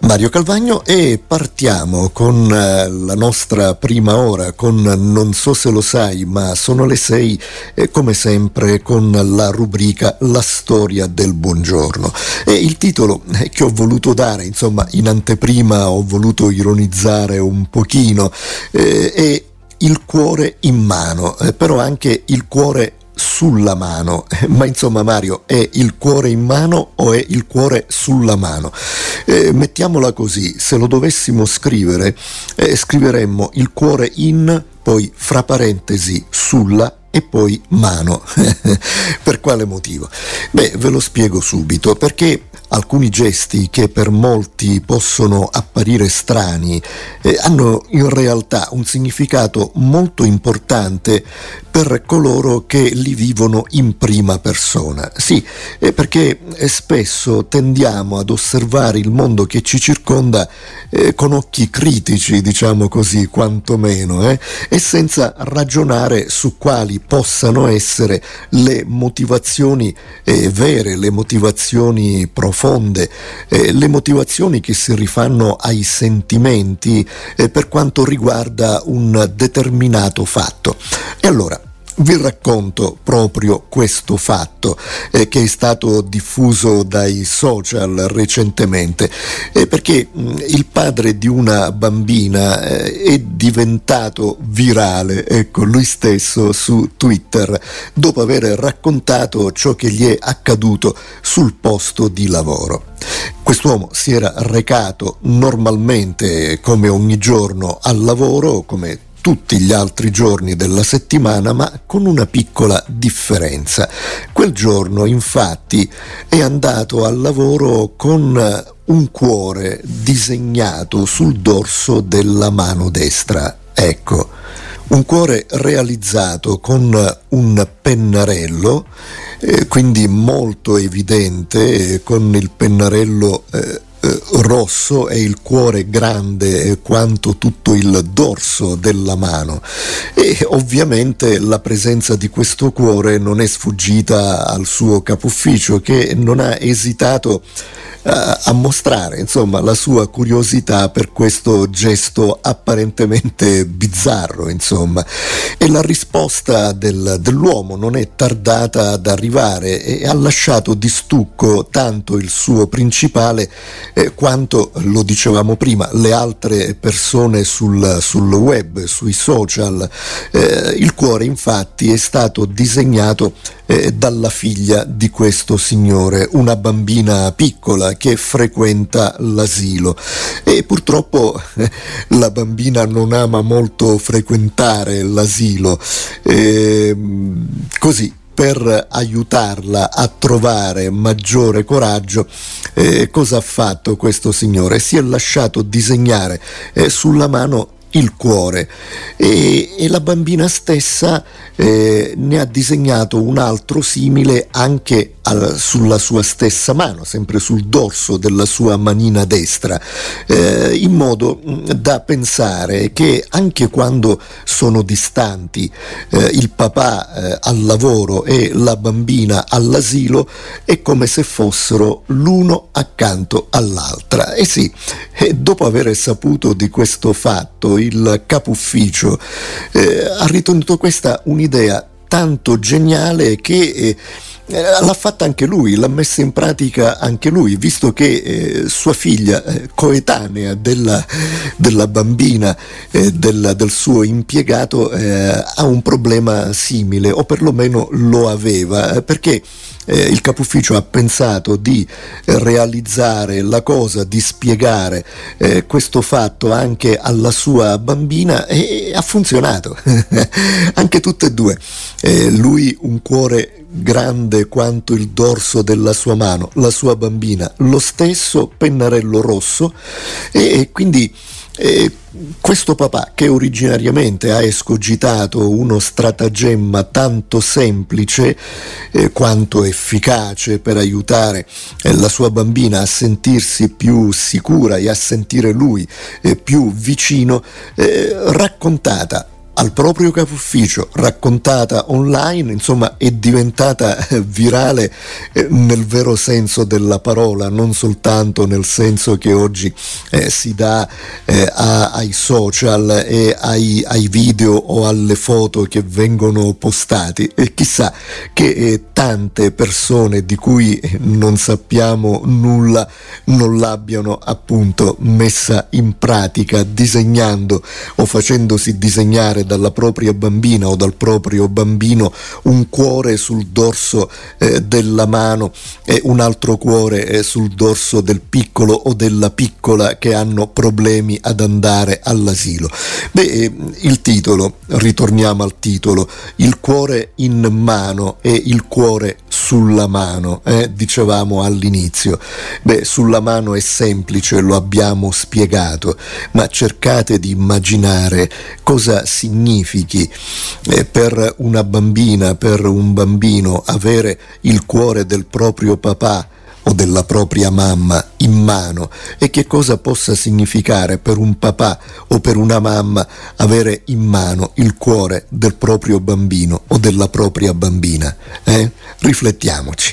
Mario Calvagno, e partiamo con la nostra prima ora con Non so se lo sai, ma sono le 6, come sempre con la rubrica La storia del buongiorno. E il titolo che ho voluto dare, insomma, in anteprima ho voluto ironizzare un pochino, è Il cuore in mano, però anche il cuore sulla mano. Ma insomma, Mario, è il cuore in mano o è il cuore sulla mano? Mettiamola così: se lo dovessimo scrivere, scriveremmo il cuore in, poi fra parentesi sulla e poi mano. Per quale motivo? Beh, ve lo spiego subito. Perché alcuni gesti che per molti possono apparire strani hanno in realtà un significato molto importante per coloro che li vivono in prima persona. Sì, perché spesso tendiamo ad osservare il mondo che ci circonda con occhi critici, diciamo così, quantomeno, e senza ragionare su quali possano essere le motivazioni vere, le motivazioni profonde, le motivazioni che si rifanno ai sentimenti per quanto riguarda un determinato fatto. E allora vi racconto proprio questo fatto che è stato diffuso dai social recentemente, perché il padre di una bambina è diventato virale, ecco, lui stesso su Twitter, dopo aver raccontato ciò che gli è accaduto sul posto di lavoro. Quest'uomo si era recato normalmente, come ogni giorno, al lavoro, come tutti gli altri giorni della settimana, ma con una piccola differenza. Quel giorno, infatti, è andato al lavoro con un cuore disegnato sul dorso della mano destra. Ecco, un cuore realizzato con un pennarello, quindi molto evidente, con il pennarello rosso e il cuore grande quanto tutto il dorso della mano. E ovviamente la presenza di questo cuore non è sfuggita al suo capufficio, che non ha esitato a mostrare, insomma, la sua curiosità per questo gesto apparentemente bizzarro, insomma. E la risposta dell'uomo non è tardata ad arrivare e ha lasciato di stucco tanto il suo principale quanto, lo dicevamo prima, le altre persone sul web, sui social. Il cuore, infatti, è stato disegnato dalla figlia di questo signore, una bambina piccola che frequenta l'asilo, e purtroppo la bambina non ama molto frequentare l'asilo, così, per aiutarla a trovare maggiore coraggio, cosa ha fatto questo signore? Si è lasciato disegnare sulla mano il cuore, e la bambina stessa ne ha disegnato un altro simile anche sulla sua stessa mano, sempre sul dorso della sua manina destra, in modo da pensare che anche quando sono distanti, il papà al lavoro e la bambina all'asilo, è come se fossero l'uno accanto all'altra. E sì, dopo aver saputo di questo fatto, il capufficio ha ritenuto questa un'idea tanto geniale che l'ha fatta anche lui, l'ha messa in pratica anche lui, visto che sua figlia, coetanea della bambina, del suo impiegato, ha un problema simile, o perlomeno lo aveva, perché il capufficio ha pensato di realizzare la cosa, di spiegare questo fatto anche alla sua bambina, e ha funzionato. Anche tutte e due. Lui un cuore grande quanto il dorso della sua mano, la sua bambina lo stesso pennarello rosso, e quindi questo papà, che originariamente ha escogitato uno stratagemma tanto semplice quanto efficace per aiutare la sua bambina a sentirsi più sicura e a sentire lui più vicino, raccontata al proprio capo ufficio, raccontata online, insomma è diventata virale nel vero senso della parola, non soltanto nel senso che oggi si dà ai social e ai video o alle foto che vengono postati, e chissà che tante persone di cui non sappiamo nulla non l'abbiano appunto messa in pratica, disegnando o facendosi disegnare dalla propria bambina o dal proprio bambino un cuore sul dorso della mano e un altro cuore sul dorso del piccolo o della piccola che hanno problemi ad andare all'asilo. Il titolo, ritorniamo al titolo, il cuore in mano e il cuore sulla mano, dicevamo all'inizio. Sulla mano è semplice, lo abbiamo spiegato, ma cercate di immaginare cosa significhi per una bambina, per un bambino, avere il cuore del proprio papà o della propria mamma in mano, e che cosa possa significare per un papà o per una mamma avere in mano il cuore del proprio bambino o della propria bambina. Riflettiamoci.